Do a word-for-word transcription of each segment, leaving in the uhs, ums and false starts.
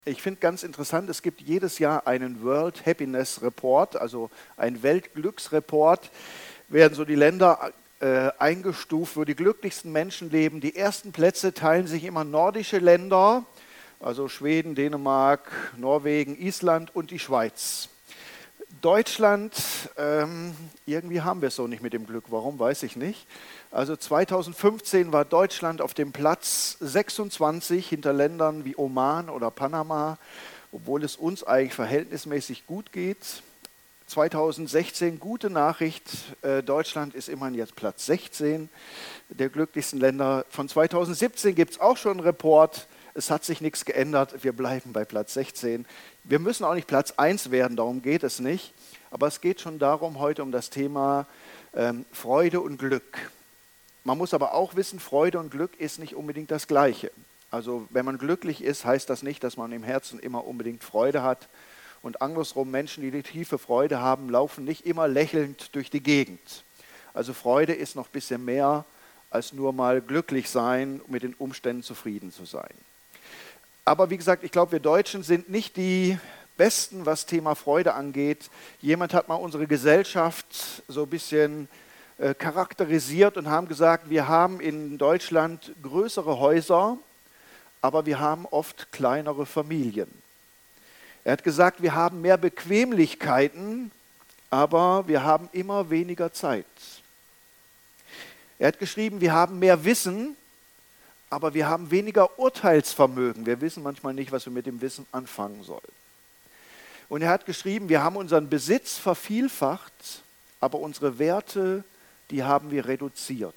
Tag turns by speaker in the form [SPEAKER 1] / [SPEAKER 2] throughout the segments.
[SPEAKER 1] Ich finde ganz interessant, es gibt jedes Jahr einen World Happiness Report, also ein Weltglücksreport, werden so die Länder äh, eingestuft, wo die glücklichsten Menschen leben. Die ersten Plätze teilen sich immer nordische Länder, also Schweden, Dänemark, Norwegen, Island und die Schweiz. Deutschland, ähm, irgendwie haben wir es so nicht mit dem Glück. Warum, weiß ich nicht. Also zweitausendfünfzehn war Deutschland auf dem Platz sechsundzwanzig hinter Ländern wie Oman oder Panama, obwohl es uns eigentlich verhältnismäßig gut geht. zweitausendsechzehn, gute Nachricht, äh, Deutschland ist immerhin jetzt Platz sechzehn der glücklichsten Länder. Von zweitausendsiebzehn gibt es auch schon einen Report. Es hat sich nichts geändert, wir bleiben bei Platz sechzehn. Wir müssen auch nicht Platz eins werden, darum geht es nicht. Aber es geht schon darum, heute um das Thema ähm, Freude und Glück. Man muss aber auch wissen, Freude und Glück ist nicht unbedingt das Gleiche. Also wenn man glücklich ist, heißt das nicht, dass man im Herzen immer unbedingt Freude hat. Und andersrum, Menschen, die die tiefe Freude haben, laufen nicht immer lächelnd durch die Gegend. Also Freude ist noch ein bisschen mehr als nur mal glücklich sein, mit den Umständen zufrieden zu sein. Aber wie gesagt, ich glaube, wir Deutschen sind nicht die Besten, was Thema Freude angeht. Jemand hat mal unsere Gesellschaft so ein bisschen äh, charakterisiert und haben gesagt, wir haben in Deutschland größere Häuser, aber wir haben oft kleinere Familien. Er hat gesagt, wir haben mehr Bequemlichkeiten, aber wir haben immer weniger Zeit. Er hat geschrieben, wir haben mehr Wissen, aber wir haben weniger Urteilsvermögen. Wir wissen manchmal nicht, was wir mit dem Wissen anfangen sollen. Und er hat geschrieben, wir haben unseren Besitz vervielfacht, aber unsere Werte, die haben wir reduziert.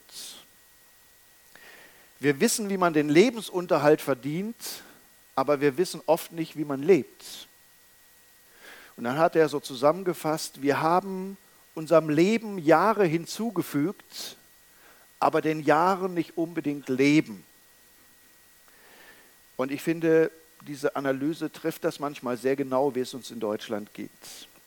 [SPEAKER 1] Wir wissen, wie man den Lebensunterhalt verdient, aber wir wissen oft nicht, wie man lebt. Und dann hat er so zusammengefasst, wir haben unserem Leben Jahre hinzugefügt, aber den Jahren nicht unbedingt leben. Und ich finde, diese Analyse trifft das manchmal sehr genau, wie es uns in Deutschland geht.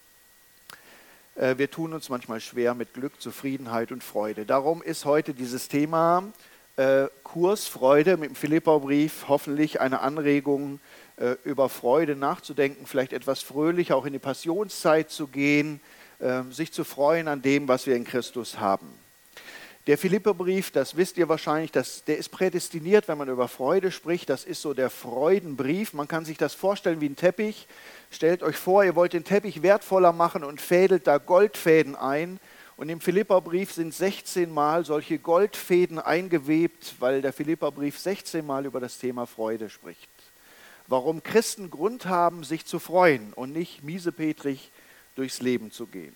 [SPEAKER 1] Wir tun uns manchmal schwer mit Glück, Zufriedenheit und Freude. Darum ist heute dieses Thema äh, Kurs Freude mit dem Philipperbrief hoffentlich eine Anregung, äh, über Freude nachzudenken, vielleicht etwas fröhlicher auch in die Passionszeit zu gehen, äh, sich zu freuen an dem, was wir in Christus haben. Der Philipperbrief, das wisst ihr wahrscheinlich, das, der ist prädestiniert, wenn man über Freude spricht. Das ist so der Freudenbrief. Man kann sich das vorstellen wie ein Teppich. Stellt euch vor, ihr wollt den Teppich wertvoller machen und fädelt da Goldfäden ein. Und im Philipperbrief sind sechzehn Mal solche Goldfäden eingewebt, weil der Philipperbrief sechzehn Mal über das Thema Freude spricht. Warum Christen Grund haben, sich zu freuen und nicht miesepetrig durchs Leben zu gehen.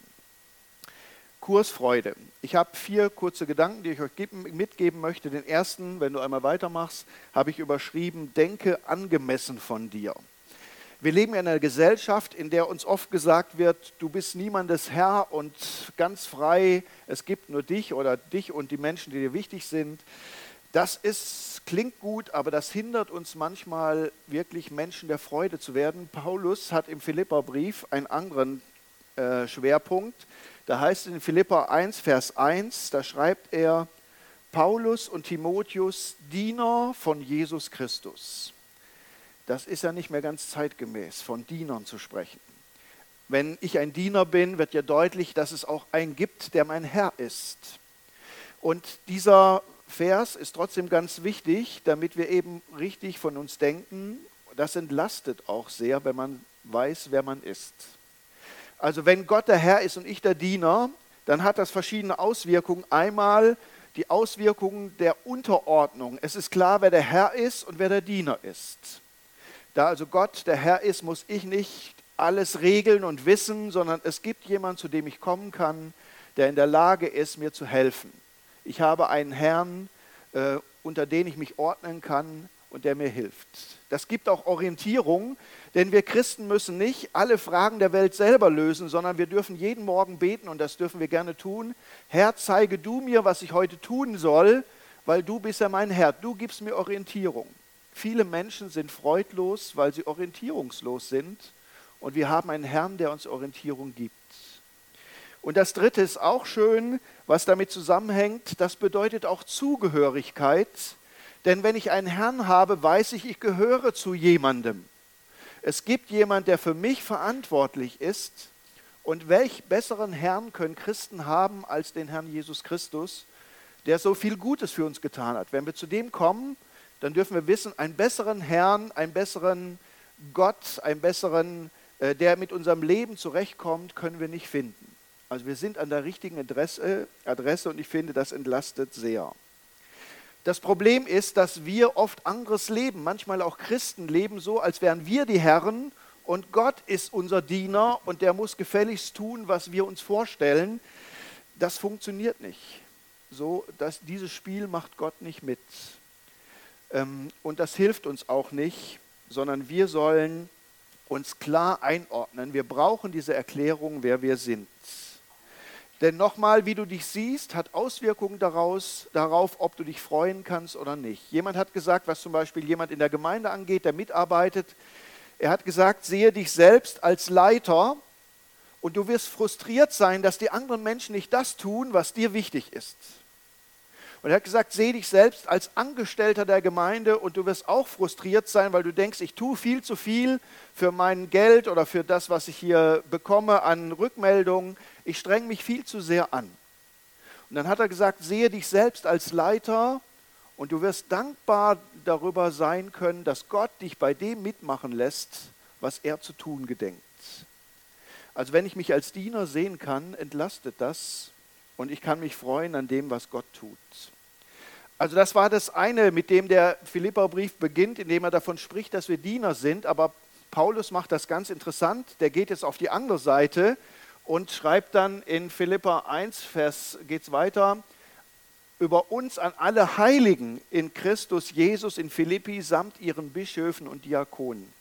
[SPEAKER 1] Kurs Freude. Ich habe vier kurze Gedanken, die ich euch mitgeben möchte. Den ersten, wenn du einmal weitermachst, habe ich überschrieben, denke angemessen von dir. Wir leben in einer Gesellschaft, in der uns oft gesagt wird, du bist niemandes Herr und ganz frei, es gibt nur dich oder dich und die Menschen, die dir wichtig sind. Das ist, klingt gut, aber das hindert uns manchmal wirklich Menschen der Freude zu werden. Paulus hat im Philipperbrief einen anderen äh, Schwerpunkt. Da heißt es in Philipper eins, Vers eins, da schreibt er, Paulus und Timotheus, Diener von Jesus Christus. Das ist ja nicht mehr ganz zeitgemäß, von Dienern zu sprechen. Wenn ich ein Diener bin, wird ja deutlich, dass es auch einen gibt, der mein Herr ist. Und dieser Vers ist trotzdem ganz wichtig, damit wir eben richtig von uns denken. Das entlastet auch sehr, wenn man weiß, wer man ist. Also wenn Gott der Herr ist und ich der Diener, dann hat das verschiedene Auswirkungen. Einmal die Auswirkungen der Unterordnung. Es ist klar, wer der Herr ist und wer der Diener ist. Da also Gott der Herr ist, muss ich nicht alles regeln und wissen, sondern es gibt jemanden, zu dem ich kommen kann, der in der Lage ist, mir zu helfen. Ich habe einen Herrn, äh, unter den ich mich ordnen kann und der mir hilft. Das gibt auch Orientierung, denn wir Christen müssen nicht alle Fragen der Welt selber lösen, sondern wir dürfen jeden Morgen beten und das dürfen wir gerne tun. Herr, zeige du mir, was ich heute tun soll, weil du bist ja mein Herr. Du gibst mir Orientierung. Viele Menschen sind freudlos, weil sie orientierungslos sind und wir haben einen Herrn, der uns Orientierung gibt. Und das Dritte ist auch schön, was damit zusammenhängt, das bedeutet auch Zugehörigkeit. Denn wenn ich einen Herrn habe, weiß ich, ich gehöre zu jemandem. Es gibt jemanden, der für mich verantwortlich ist. Und welch besseren Herrn können Christen haben als den Herrn Jesus Christus, der so viel Gutes für uns getan hat. Wenn wir zu dem kommen, dann dürfen wir wissen, einen besseren Herrn, einen besseren Gott, einen besseren, äh, der mit unserem Leben zurechtkommt, können wir nicht finden. Also wir sind an der richtigen Adresse, Adresse und ich finde, das entlastet sehr. Das Problem ist, dass wir oft anderes leben, manchmal auch Christen leben so, als wären wir die Herren und Gott ist unser Diener und der muss gefälligst tun, was wir uns vorstellen. Das funktioniert nicht. So, dass dieses Spiel macht Gott nicht mit. Ähm, und das hilft uns auch nicht, sondern wir sollen uns klar einordnen. Wir brauchen diese Erklärung, wer wir sind. Denn nochmal, wie du dich siehst, hat Auswirkungen daraus, darauf, ob du dich freuen kannst oder nicht. Jemand hat gesagt, was zum Beispiel jemand in der Gemeinde angeht, der mitarbeitet, er hat gesagt, sehe dich selbst als Leiter und du wirst frustriert sein, dass die anderen Menschen nicht das tun, was dir wichtig ist. Und er hat gesagt, sehe dich selbst als Angestellter der Gemeinde und du wirst auch frustriert sein, weil du denkst, ich tue viel zu viel für mein Geld oder für das, was ich hier bekomme an Rückmeldungen. Ich strenge mich viel zu sehr an. Und dann hat er gesagt, sehe dich selbst als Leiter und du wirst dankbar darüber sein können, dass Gott dich bei dem mitmachen lässt, was er zu tun gedenkt. Also wenn ich mich als Diener sehen kann, entlastet das. Und ich kann mich freuen an dem, was Gott tut. Also das war das eine, mit dem der Philipperbrief beginnt, indem er davon spricht, dass wir Diener sind. Aber Paulus macht das ganz interessant. Der geht jetzt auf die andere Seite und schreibt dann in Philipper eins, Vers, geht's weiter, über uns an alle Heiligen in Christus Jesus in Philippi samt ihren Bischöfen und Diakonen.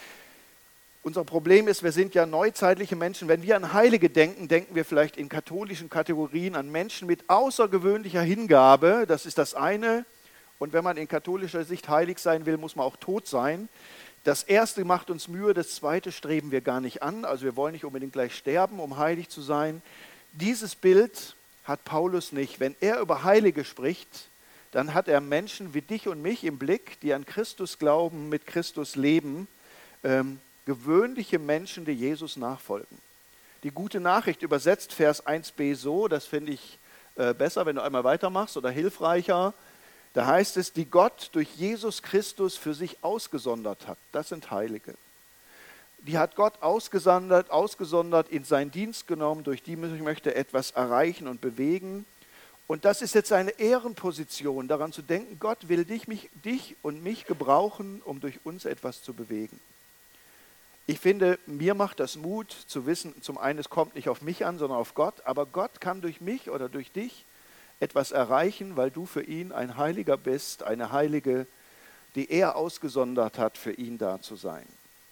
[SPEAKER 1] Unser Problem ist, wir sind ja neuzeitliche Menschen. Wenn wir an Heilige denken, denken wir vielleicht in katholischen Kategorien an Menschen mit außergewöhnlicher Hingabe. Das ist das eine. Und wenn man in katholischer Sicht heilig sein will, muss man auch tot sein. Das erste macht uns Mühe, das zweite streben wir gar nicht an. Also wir wollen nicht unbedingt gleich sterben, um heilig zu sein. Dieses Bild hat Paulus nicht. Wenn er über Heilige spricht, dann hat er Menschen wie dich und mich im Blick, die an Christus glauben, mit Christus leben, ähm, gewöhnliche Menschen, die Jesus nachfolgen. Die gute Nachricht übersetzt Vers eins b so, das finde ich äh, besser, wenn du einmal weitermachst oder hilfreicher. Da heißt es, die Gott durch Jesus Christus für sich ausgesondert hat. Das sind Heilige. Die hat Gott ausgesondert, ausgesondert, in seinen Dienst genommen, durch die möchte etwas erreichen und bewegen. Und das ist jetzt eine Ehrenposition, daran zu denken, Gott will dich, mich, dich und mich gebrauchen, um durch uns etwas zu bewegen. Ich finde, mir macht das Mut zu wissen, zum einen, es kommt nicht auf mich an, sondern auf Gott, aber Gott kann durch mich oder durch dich etwas erreichen, weil du für ihn ein Heiliger bist, eine Heilige, die er ausgesondert hat, für ihn da zu sein.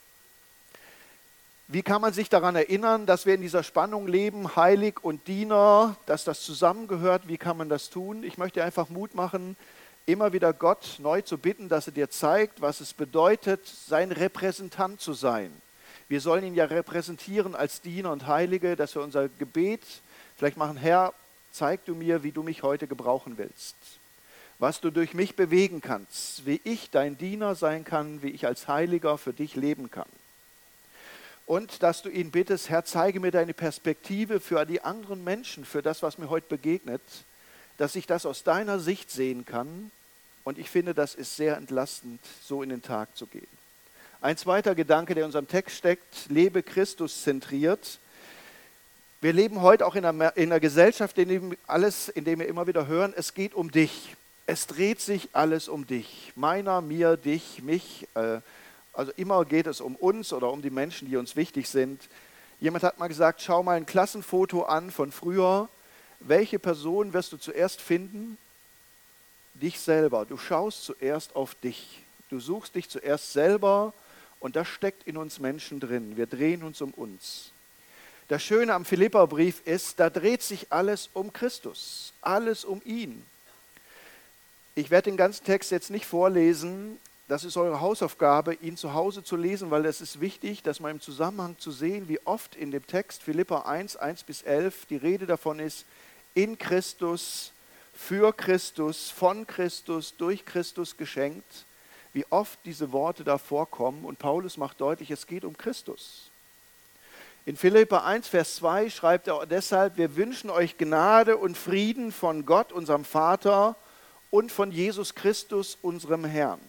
[SPEAKER 1] Wie kann man sich daran erinnern, dass wir in dieser Spannung leben, Heilig und Diener, dass das zusammengehört? Wie kann man das tun? Ich möchte einfach Mut machen, immer wieder Gott neu zu bitten, dass er dir zeigt, was es bedeutet, sein Repräsentant zu sein. Wir sollen ihn ja repräsentieren als Diener und Heilige, dass wir unser Gebet vielleicht machen, Herr, zeig du mir, wie du mich heute gebrauchen willst. Was du durch mich bewegen kannst, wie ich dein Diener sein kann, wie ich als Heiliger für dich leben kann. Und dass du ihn bittest, Herr, zeige mir deine Perspektive für die anderen Menschen, für das, was mir heute begegnet, dass ich das aus deiner Sicht sehen kann. Und ich finde, das ist sehr entlastend, so in den Tag zu gehen. Ein zweiter Gedanke, der in unserem Text steckt, lebe Christus zentriert. Wir leben heute auch in einer, in einer Gesellschaft, in dem, alles, in dem wir immer wieder hören, es geht um dich. Es dreht sich alles um dich. Meiner, mir, dich, mich. Äh, also immer geht es um uns oder um die Menschen, die uns wichtig sind. Jemand hat mal gesagt, schau mal ein Klassenfoto an von früher. Welche Person wirst du zuerst finden? Dich selber. Du schaust zuerst auf dich. Du suchst dich zuerst selber und das steckt in uns Menschen drin. Wir drehen uns um uns. Das Schöne am Philipperbrief ist, da dreht sich alles um Christus, alles um ihn. Ich werde den ganzen Text jetzt nicht vorlesen. Das ist eure Hausaufgabe, ihn zu Hause zu lesen, weil es ist wichtig, dass man im Zusammenhang zu sehen, wie oft in dem Text Philipper eins, eins bis elf die Rede davon ist, in Christus, für Christus, von Christus, durch Christus geschenkt. wie oft diese Worte da vorkommen. Und Paulus macht deutlich, es geht um Christus. In Philipper eins, Vers zwei schreibt er deshalb, wir wünschen euch Gnade und Frieden von Gott, unserem Vater, und von Jesus Christus, unserem Herrn.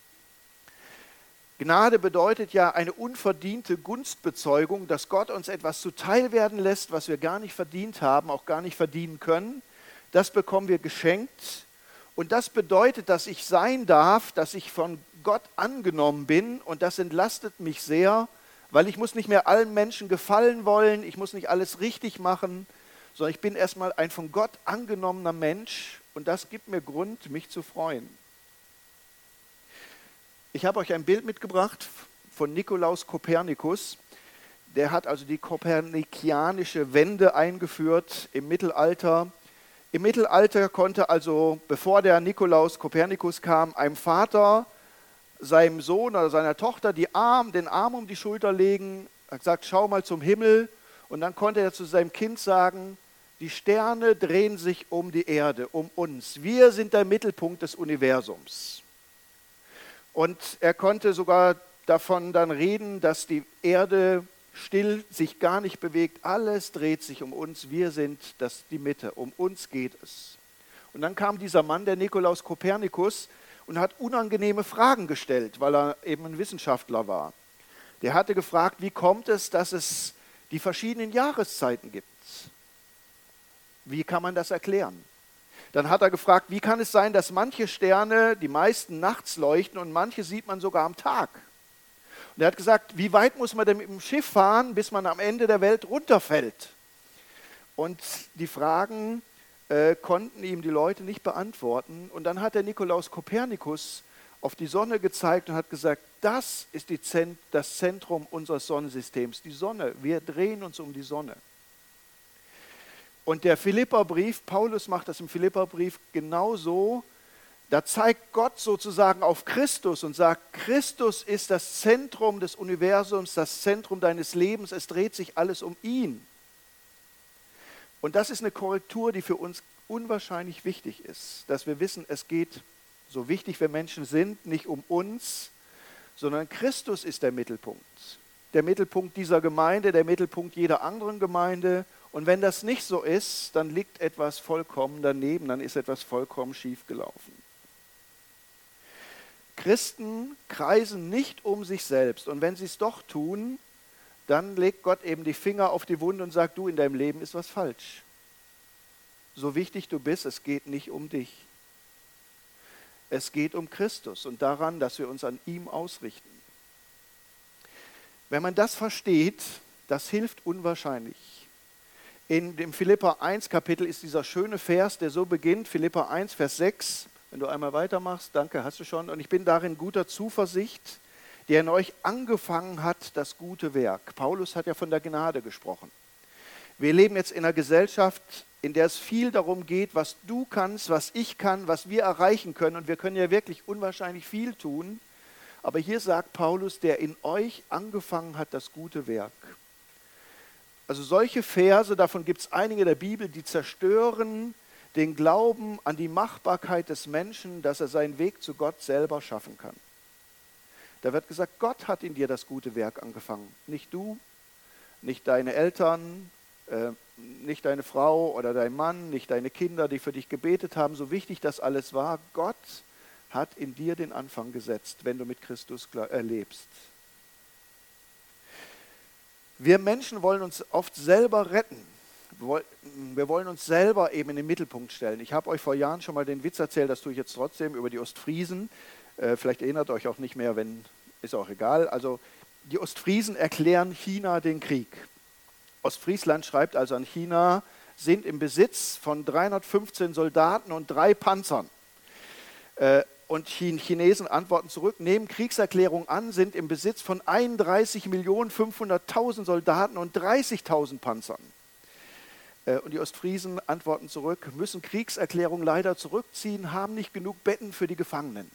[SPEAKER 1] Gnade bedeutet ja eine unverdiente Gunstbezeugung, dass Gott uns etwas zuteil werden lässt, was wir gar nicht verdient haben, auch gar nicht verdienen können. Das bekommen wir geschenkt. Und das bedeutet, dass ich sein darf, dass ich von Gott angenommen bin. Und das entlastet mich sehr, weil ich muss nicht mehr allen Menschen gefallen wollen, ich muss nicht alles richtig machen, sondern ich bin erstmal ein von Gott angenommener Mensch und das gibt mir Grund, mich zu freuen. Ich habe euch ein Bild mitgebracht von Nikolaus Kopernikus. Der hat also die kopernikianische Wende eingeführt im Mittelalter. Im Mittelalter konnte also, bevor der Nikolaus Kopernikus kam, einem Vater seinem Sohn oder seiner Tochter die Arm, den Arm um die Schulter legen, er sagt, schau mal zum Himmel. Und dann konnte er zu seinem Kind sagen, die Sterne drehen sich um die Erde, um uns. Wir sind der Mittelpunkt des Universums. Und er konnte sogar davon dann reden, dass die Erde still sich gar nicht bewegt. Alles dreht sich um uns. Wir sind das, die Mitte. Um uns geht es. Und dann kam dieser Mann, der Nikolaus Kopernikus, und hat unangenehme Fragen gestellt, weil er eben ein Wissenschaftler war. Der hatte gefragt, wie kommt es, dass es die verschiedenen Jahreszeiten gibt? Wie kann man das erklären? Dann hat er gefragt, wie kann es sein, dass manche Sterne, die meisten nachts leuchten und manche sieht man sogar am Tag? Und er hat gesagt, wie weit muss man denn mit dem Schiff fahren, bis man am Ende der Welt runterfällt? Und die Fragen äh, konnten ihm die Leute nicht beantworten. Und dann hat der Nikolaus Kopernikus auf die Sonne gezeigt und hat gesagt, das ist die Zent- das Zentrum unseres Sonnensystems, die Sonne. Wir drehen uns um die Sonne. Und der Philipperbrief, Paulus macht das im Philipperbrief genauso. Da zeigt Gott sozusagen auf Christus und sagt, Christus ist das Zentrum des Universums, das Zentrum deines Lebens. Es dreht sich alles um ihn. Und das ist eine Korrektur, die für uns unwahrscheinlich wichtig ist. Dass wir wissen, es geht, so wichtig wir Menschen sind, nicht um uns, sondern Christus ist der Mittelpunkt. Der Mittelpunkt dieser Gemeinde, der Mittelpunkt jeder anderen Gemeinde. Und wenn das nicht so ist, dann liegt etwas vollkommen daneben, dann ist etwas vollkommen schief gelaufen. Christen kreisen nicht um sich selbst. Und wenn sie es doch tun, dann legt Gott eben die Finger auf die Wunde und sagt, du, in deinem Leben ist was falsch. So wichtig du bist, es geht nicht um dich. Es geht um Christus und daran, dass wir uns an ihm ausrichten. Wenn man das versteht, das hilft unwahrscheinlich. In dem Philipper eins Kapitel ist dieser schöne Vers, der so beginnt, Philipper eins, Vers sechs. Wenn du einmal weitermachst, danke, hast du schon. Und ich bin darin guter Zuversicht, der in euch angefangen hat, das gute Werk. Paulus hat ja von der Gnade gesprochen. Wir leben jetzt in einer Gesellschaft, in der es viel darum geht, was du kannst, was ich kann, was wir erreichen können. Und wir können ja wirklich unwahrscheinlich viel tun. Aber hier sagt Paulus, der in euch angefangen hat, das gute Werk. Also solche Verse, davon gibt es einige in der Bibel, die zerstören den Glauben an die Machbarkeit des Menschen, dass er seinen Weg zu Gott selber schaffen kann. Da wird gesagt, Gott hat in dir das gute Werk angefangen. Nicht du, nicht deine Eltern, äh, nicht deine Frau oder dein Mann, nicht deine Kinder, die für dich gebetet haben, so wichtig das alles war. Gott hat in dir den Anfang gesetzt, wenn du mit Christus lebst. Wir Menschen wollen uns oft selber retten. Wir wollen uns selber eben in den Mittelpunkt stellen. Ich habe euch vor Jahren schon mal den Witz erzählt, das tue ich jetzt trotzdem, über die Ostfriesen. Äh, vielleicht erinnert euch auch nicht mehr, wenn, ist auch egal. Also die Ostfriesen erklären China den Krieg. Ostfriesland schreibt also an China, sind im Besitz von dreihundertfünfzehn Soldaten und drei Panzern. Äh, Und die Chinesen antworten zurück, nehmen Kriegserklärung an, sind im Besitz von einunddreißig Millionen fünfhunderttausend Soldaten und dreißigtausend Panzern. Und die Ostfriesen antworten zurück, müssen Kriegserklärung leider zurückziehen, haben nicht genug Betten für die Gefangenen.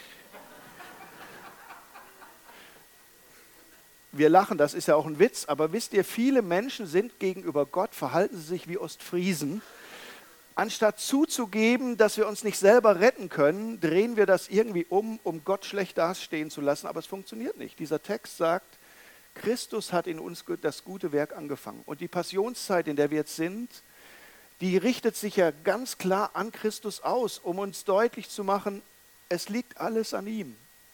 [SPEAKER 1] Wir lachen, das ist ja auch ein Witz, aber wisst ihr, viele Menschen sind gegenüber Gott, verhalten sie sich wie Ostfriesen. Anstatt zuzugeben, dass wir uns nicht selber retten können, drehen wir das irgendwie um, um Gott schlecht dastehen zu lassen. Aber es funktioniert nicht. Dieser Text sagt, Christus hat in uns das gute Werk angefangen. Und die Passionszeit, in der wir jetzt sind, die richtet sich ja ganz klar an Christus aus, um uns deutlich zu machen, es liegt alles an ihm.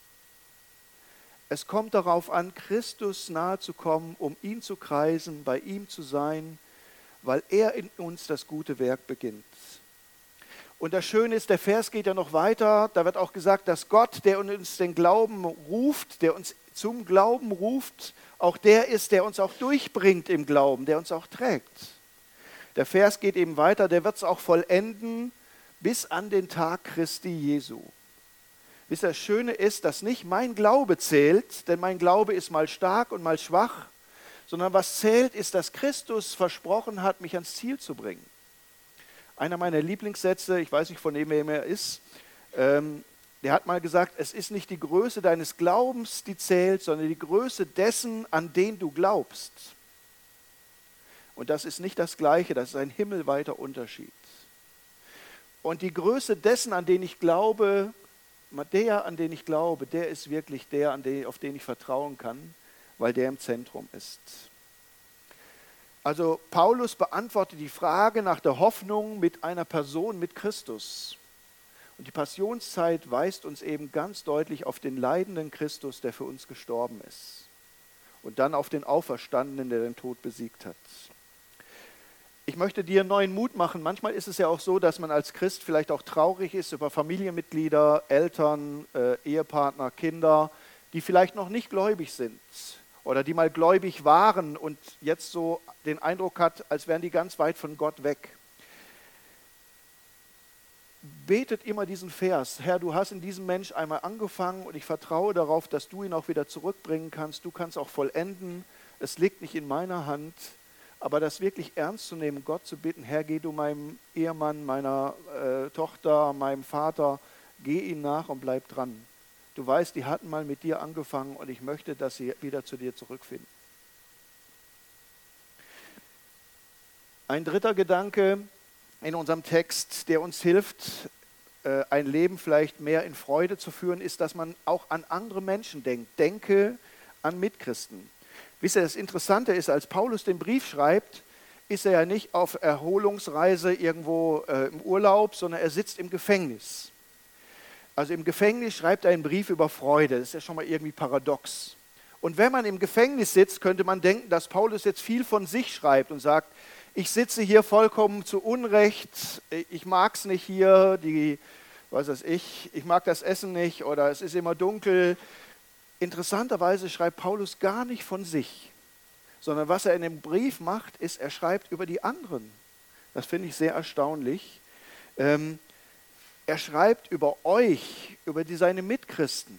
[SPEAKER 1] Es kommt darauf an, Christus nahe zu kommen, um ihn zu kreisen, bei ihm zu sein, weil er in uns das gute Werk beginnt. Und das Schöne ist, der Vers geht ja noch weiter, da wird auch gesagt, dass Gott, der uns den Glauben ruft, der uns zum Glauben ruft, auch der ist, der uns auch durchbringt im Glauben, der uns auch trägt. Der Vers geht eben weiter, der wird es auch vollenden bis an den Tag Christi Jesu. Wisst ihr, das Schöne ist, dass nicht mein Glaube zählt, denn mein Glaube ist mal stark und mal schwach, sondern was zählt, ist, dass Christus versprochen hat, mich ans Ziel zu bringen. Einer meiner Lieblingssätze, ich weiß nicht, von wem er ist, ähm, der hat mal gesagt, es ist nicht die Größe deines Glaubens, die zählt, sondern die Größe dessen, an den du glaubst. Und das ist nicht das Gleiche, das ist ein himmelweiter Unterschied. Und die Größe dessen, an den ich glaube, der, an den ich glaube, der ist wirklich der, an den, auf den ich vertrauen kann, weil der im Zentrum ist. Also Paulus beantwortet die Frage nach der Hoffnung mit einer Person, mit Christus. Und die Passionszeit weist uns eben ganz deutlich auf den leidenden Christus, der für uns gestorben ist. Und dann auf den Auferstandenen, der den Tod besiegt hat. Ich möchte dir neuen Mut machen. Manchmal ist es ja auch so, dass man als Christ vielleicht auch traurig ist über Familienmitglieder, Eltern, äh, Ehepartner, Kinder, die vielleicht noch nicht gläubig sind oder die mal gläubig waren und jetzt so den Eindruck hat, als wären die ganz weit von Gott weg. Betet immer diesen Vers: Herr, du hast in diesem Mensch einmal angefangen und ich vertraue darauf, dass du ihn auch wieder zurückbringen kannst. Du kannst auch vollenden. Es liegt nicht in meiner Hand. Aber das wirklich ernst zu nehmen, Gott zu bitten, Herr, geh du meinem Ehemann, meiner äh, Tochter, meinem Vater, geh ihnen nach und bleib dran. Du weißt, die hatten mal mit dir angefangen und ich möchte, dass sie wieder zu dir zurückfinden. Ein dritter Gedanke in unserem Text, der uns hilft, äh, ein Leben vielleicht mehr in Freude zu führen, ist, dass man auch an andere Menschen denkt. Denke an Mitchristen. Wisst ihr, das Interessante ist, als Paulus den Brief schreibt, ist er ja nicht auf Erholungsreise irgendwo äh, im Urlaub, sondern er sitzt im Gefängnis. Also im Gefängnis schreibt er einen Brief über Freude. Das ist ja schon mal irgendwie paradox. Und wenn man im Gefängnis sitzt, könnte man denken, dass Paulus jetzt viel von sich schreibt und sagt, ich sitze hier vollkommen zu Unrecht, ich mag es nicht hier, die, was weiß ich, ich mag das Essen nicht oder es ist immer dunkel. Interessanterweise schreibt Paulus gar nicht von sich, sondern was er in dem Brief macht, ist, er schreibt über die anderen. Das finde ich sehr erstaunlich. Ähm, er schreibt über euch, über die, seine Mitchristen.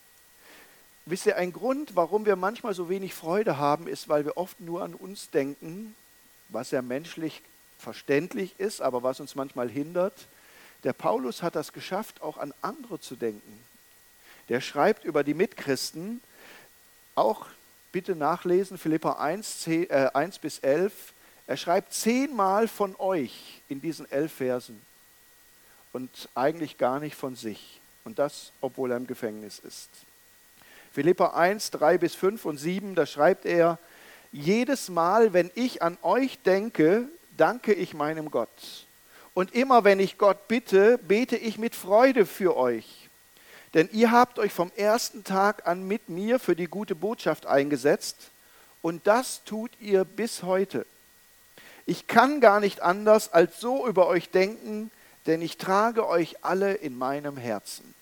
[SPEAKER 1] Wisst ihr, ein Grund, warum wir manchmal so wenig Freude haben, ist, weil wir oft nur an uns denken, was ja menschlich verständlich ist, aber was uns manchmal hindert. Der Paulus hat das geschafft, auch an andere zu denken. Der schreibt über die Mitchristen, auch bitte nachlesen, Philipper eins, eins bis elf. Er schreibt zehnmal von euch in diesen elf Versen und eigentlich gar nicht von sich. Und das, obwohl er im Gefängnis ist. Philipper eins, drei bis fünf und sieben, da schreibt er, jedes Mal, wenn ich an euch denke, danke ich meinem Gott. Und immer, wenn ich Gott bitte, bete ich mit Freude für euch. Denn ihr habt euch vom ersten Tag an mit mir für die gute Botschaft eingesetzt und das tut ihr bis heute. Ich kann gar nicht anders als so über euch denken, denn ich trage euch alle in meinem Herzen.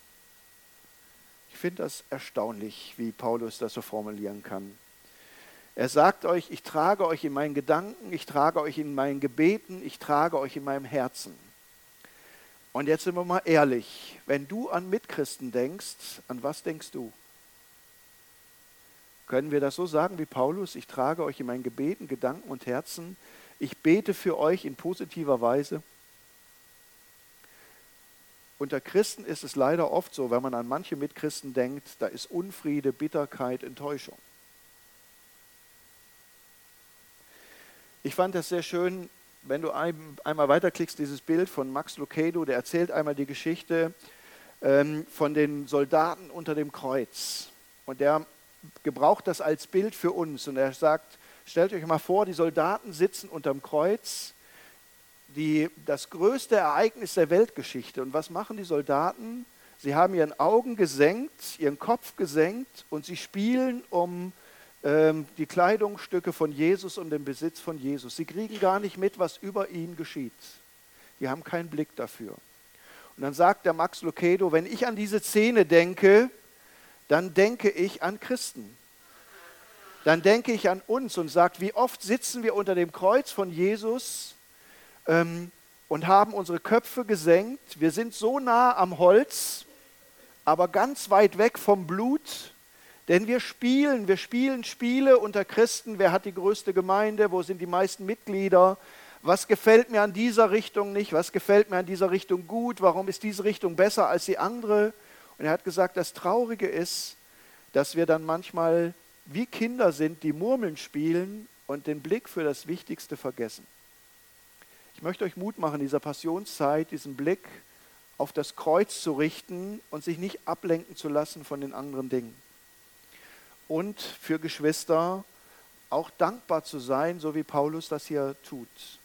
[SPEAKER 1] Ich finde das erstaunlich, wie Paulus das so formulieren kann. Er sagt euch, ich trage euch in meinen Gedanken, ich trage euch in meinen Gebeten, ich trage euch in meinem Herzen. Und jetzt sind wir mal ehrlich, wenn du an Mitchristen denkst, an was denkst du? Können wir das so sagen wie Paulus, ich trage euch in meinen Gebeten, Gedanken und Herzen, ich bete für euch in positiver Weise? Unter Christen ist es leider oft so, wenn man an manche Mitchristen denkt, da ist Unfriede, Bitterkeit, Enttäuschung. Ich fand das sehr schön, wenn du ein, einmal weiterklickst, dieses Bild von Max Lucado, der erzählt einmal die Geschichte ähm, von den Soldaten unter dem Kreuz. Und der gebraucht das als Bild für uns. Und er sagt, stellt euch mal vor, die Soldaten sitzen unterm Kreuz, die, das größte Ereignis der Weltgeschichte. Und was machen die Soldaten? Sie haben ihren Augen gesenkt, ihren Kopf gesenkt und sie spielen um ähm, die Kleidungsstücke von Jesus und den Besitz von Jesus. Sie kriegen gar nicht mit, was über ihn geschieht. Die haben keinen Blick dafür. Und dann sagt der Max Lucado, wenn ich an diese Szene denke, dann denke ich an Christen. Dann denke ich an uns und sage, wie oft sitzen wir unter dem Kreuz von Jesus ähm, und haben unsere Köpfe gesenkt. Wir sind so nah am Holz, aber ganz weit weg vom Blut, denn wir spielen, wir spielen Spiele unter Christen. Wer hat die größte Gemeinde? Wo sind die meisten Mitglieder? Was gefällt mir an dieser Richtung nicht? Was gefällt mir an dieser Richtung gut? Warum ist diese Richtung besser als die andere? Und er hat gesagt, das Traurige ist, dass wir dann manchmal wie Kinder sind, die Murmeln spielen und den Blick für das Wichtigste vergessen. Ich möchte euch Mut machen, in dieser Passionszeit diesen Blick auf das Kreuz zu richten und sich nicht ablenken zu lassen von den anderen Dingen. Und für Geschwister auch dankbar zu sein, so wie Paulus das hier tut.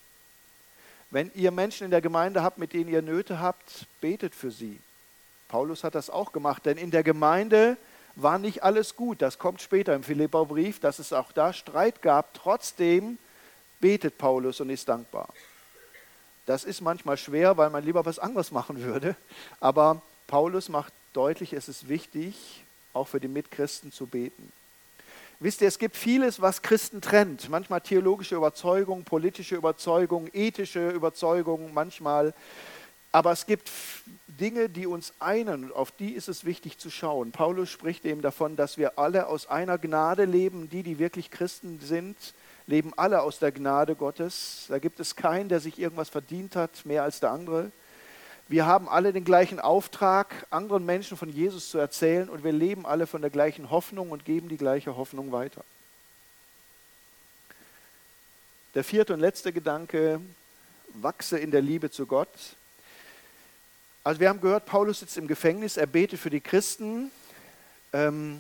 [SPEAKER 1] Wenn ihr Menschen in der Gemeinde habt, mit denen ihr Nöte habt, betet für sie. Paulus hat das auch gemacht, denn in der Gemeinde war nicht alles gut. Das kommt später im Philipperbrief, dass es auch da Streit gab. Trotzdem betet Paulus und ist dankbar. Das ist manchmal schwer, weil man lieber was anderes machen würde. Aber Paulus macht deutlich, es ist wichtig, auch für die Mitchristen zu beten. Wisst ihr, es gibt vieles, was Christen trennt. Manchmal theologische Überzeugung, politische Überzeugung, ethische Überzeugung, manchmal. Aber es gibt Dinge, die uns einen, und auf die ist es wichtig zu schauen. Paulus spricht eben davon, dass wir alle aus einer Gnade leben. Die, die wirklich Christen sind, leben alle aus der Gnade Gottes. Da gibt es keinen, der sich irgendwas verdient hat, mehr als der andere. Wir haben alle den gleichen Auftrag, anderen Menschen von Jesus zu erzählen, und wir leben alle von der gleichen Hoffnung und geben die gleiche Hoffnung weiter. Der vierte und letzte Gedanke, wachse in der Liebe zu Gott. Also wir haben gehört, Paulus sitzt im Gefängnis, er betet für die Christen ähm,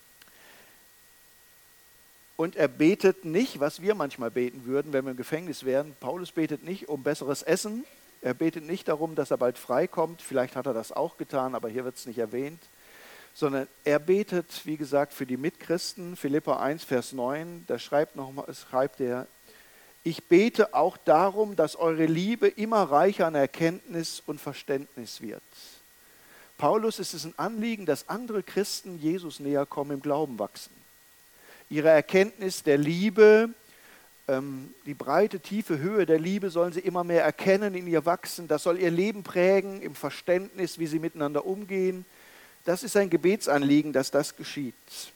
[SPEAKER 1] und er betet nicht, was wir manchmal beten würden, wenn wir im Gefängnis wären. Paulus betet nicht um besseres Essen, er betet nicht darum, dass er bald freikommt, vielleicht hat er das auch getan, aber hier wird es nicht erwähnt, sondern er betet, wie gesagt, für die Mitchristen. Philipper eins, Vers neun, da schreibt, noch mal, schreibt er, ich bete auch darum, dass eure Liebe immer reicher an Erkenntnis und Verständnis wird. Paulus ist es ein Anliegen, dass andere Christen Jesus näher kommen, im Glauben wachsen. Ihre Erkenntnis der Liebe, ähm, die breite, tiefe Höhe der Liebe sollen sie immer mehr erkennen, in ihr wachsen. Das soll ihr Leben prägen, im Verständnis, wie sie miteinander umgehen. Das ist ein Gebetsanliegen, dass das geschieht.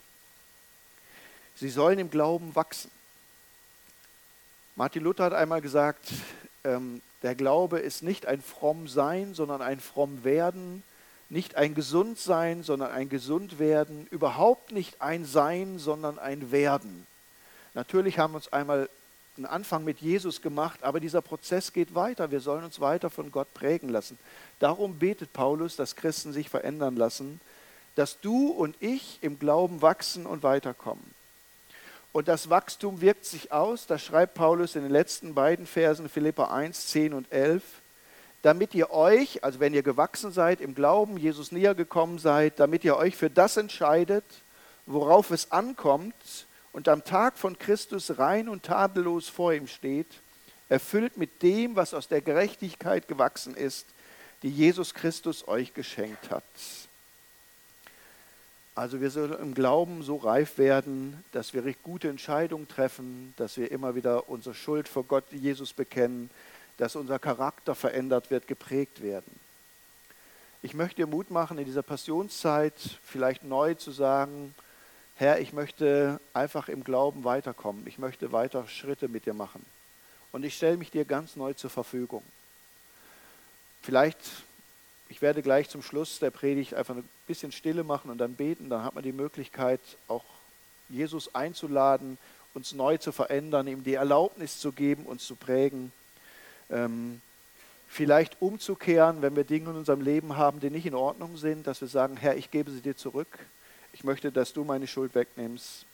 [SPEAKER 1] Sie sollen im Glauben wachsen. Martin Luther hat einmal gesagt, ähm, der Glaube ist nicht ein Frommsein, sondern ein Frommwerden, nicht ein Gesundsein, sondern ein Gesundwerden, überhaupt nicht ein Sein, sondern ein Werden. Natürlich haben wir uns einmal einen Anfang mit Jesus gemacht, aber dieser Prozess geht weiter. Wir sollen uns weiter von Gott prägen lassen. Darum betet Paulus, dass Christen sich verändern lassen, dass du und ich im Glauben wachsen und weiterkommen. Und das Wachstum wirkt sich aus, das schreibt Paulus in den letzten beiden Versen, Philipper eins, zehn und elf, damit ihr euch, also wenn ihr gewachsen seid, im Glauben Jesus näher gekommen seid, damit ihr euch für das entscheidet, worauf es ankommt und am Tag von Christus rein und tadellos vor ihm steht, erfüllt mit dem, was aus der Gerechtigkeit gewachsen ist, die Jesus Christus euch geschenkt hat. Also wir sollen im Glauben so reif werden, dass wir recht gute Entscheidungen treffen, dass wir immer wieder unsere Schuld vor Gott Jesus bekennen, dass unser Charakter verändert wird, geprägt werden. Ich möchte dir Mut machen, in dieser Passionszeit vielleicht neu zu sagen, Herr, ich möchte einfach im Glauben weiterkommen, ich möchte weiter Schritte mit dir machen. Und ich stelle mich dir ganz neu zur Verfügung. Vielleicht Ich werde gleich zum Schluss der Predigt einfach ein bisschen Stille machen und dann beten. Dann hat man die Möglichkeit, auch Jesus einzuladen, uns neu zu verändern, ihm die Erlaubnis zu geben, uns zu prägen. Ähm, vielleicht umzukehren, wenn wir Dinge in unserem Leben haben, die nicht in Ordnung sind, dass wir sagen, Herr, ich gebe sie dir zurück. Ich möchte, dass du meine Schuld wegnimmst.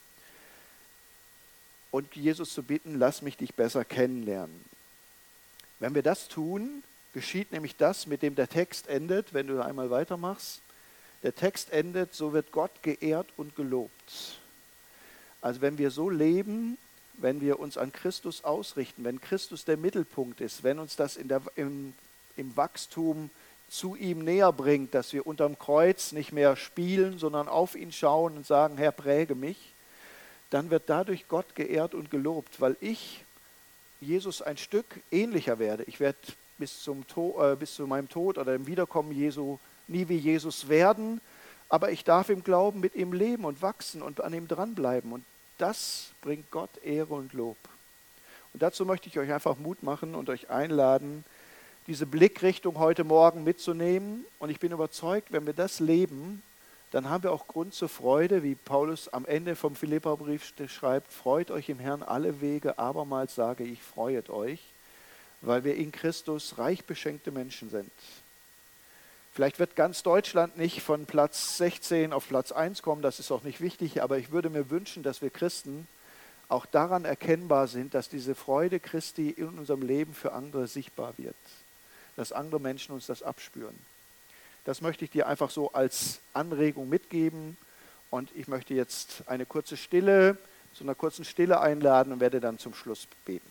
[SPEAKER 1] Und Jesus zu bitten, lass mich dich besser kennenlernen. Wenn wir das tun, geschieht nämlich das, mit dem der Text endet, wenn du einmal weitermachst. Der Text endet, so wird Gott geehrt und gelobt. Also wenn wir so leben, wenn wir uns an Christus ausrichten, wenn Christus der Mittelpunkt ist, wenn uns das in der, im, im Wachstum zu ihm näher bringt, dass wir unterm Kreuz nicht mehr spielen, sondern auf ihn schauen und sagen, Herr, präge mich, dann wird dadurch Gott geehrt und gelobt, weil ich Jesus ein Stück ähnlicher werde. Ich werde bis zum Tod, äh, bis zu meinem Tod oder dem Wiederkommen Jesu nie wie Jesus werden, aber ich darf im Glauben mit ihm leben und wachsen und an ihm dranbleiben. Und das bringt Gott Ehre und Lob. Und dazu möchte ich euch einfach Mut machen und euch einladen, diese Blickrichtung heute Morgen mitzunehmen. Und ich bin überzeugt, wenn wir das leben, dann haben wir auch Grund zur Freude, wie Paulus am Ende vom Philipperbrief schreibt, freut euch im Herrn alle Wege, abermals sage ich, freuet euch, weil wir in Christus reich beschenkte Menschen sind. Vielleicht wird ganz Deutschland nicht von Platz sechzehn auf Platz eins kommen, das ist auch nicht wichtig, aber ich würde mir wünschen, dass wir Christen auch daran erkennbar sind, dass diese Freude Christi in unserem Leben für andere sichtbar wird, dass andere Menschen uns das abspüren. Das möchte ich dir einfach so als Anregung mitgeben und ich möchte jetzt eine kurze Stille, zu einer kurzen Stille einladen und werde dann zum Schluss beten.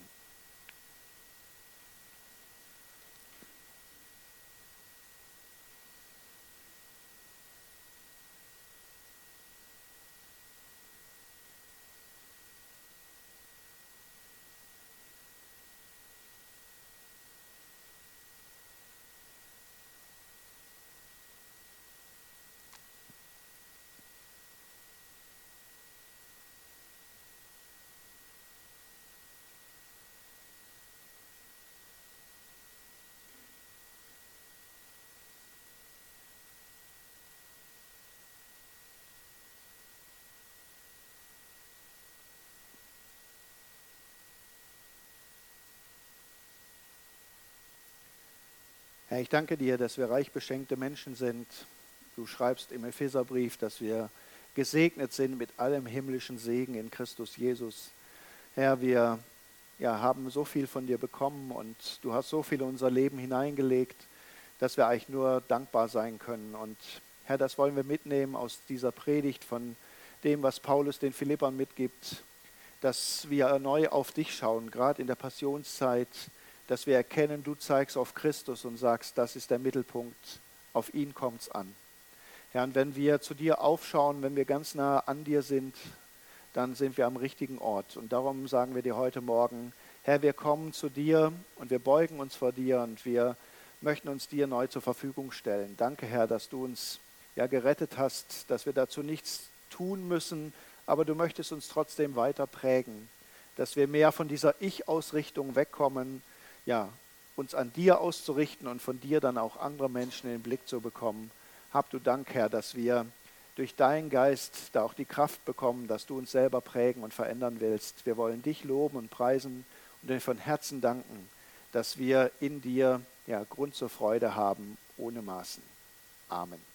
[SPEAKER 1] Herr, ich danke dir, dass wir reich beschenkte Menschen sind. Du schreibst im Epheserbrief, dass wir gesegnet sind mit allem himmlischen Segen in Christus Jesus. Herr, wir ja, haben so viel von dir bekommen und du hast so viel in unser Leben hineingelegt, dass wir eigentlich nur dankbar sein können. Und Herr, das wollen wir mitnehmen aus dieser Predigt von dem, was Paulus den Philippern mitgibt, dass wir neu auf dich schauen, gerade in der Passionszeit, dass wir erkennen, du zeigst auf Christus und sagst, das ist der Mittelpunkt, auf ihn kommt es an. Herr, und wenn wir zu dir aufschauen, wenn wir ganz nah an dir sind, dann sind wir am richtigen Ort. Und darum sagen wir dir heute Morgen, Herr, wir kommen zu dir und wir beugen uns vor dir und wir möchten uns dir neu zur Verfügung stellen. Danke, Herr, dass du uns ja gerettet hast, dass wir dazu nichts tun müssen, aber du möchtest uns trotzdem weiter prägen, dass wir mehr von dieser Ich-Ausrichtung wegkommen, ja, uns an dir auszurichten und von dir dann auch andere Menschen in den Blick zu bekommen. Hab du Dank, Herr, dass wir durch deinen Geist da auch die Kraft bekommen, dass du uns selber prägen und verändern willst. Wir wollen dich loben und preisen und dir von Herzen danken, dass wir in dir ja, Grund zur Freude haben, ohne Maßen. Amen.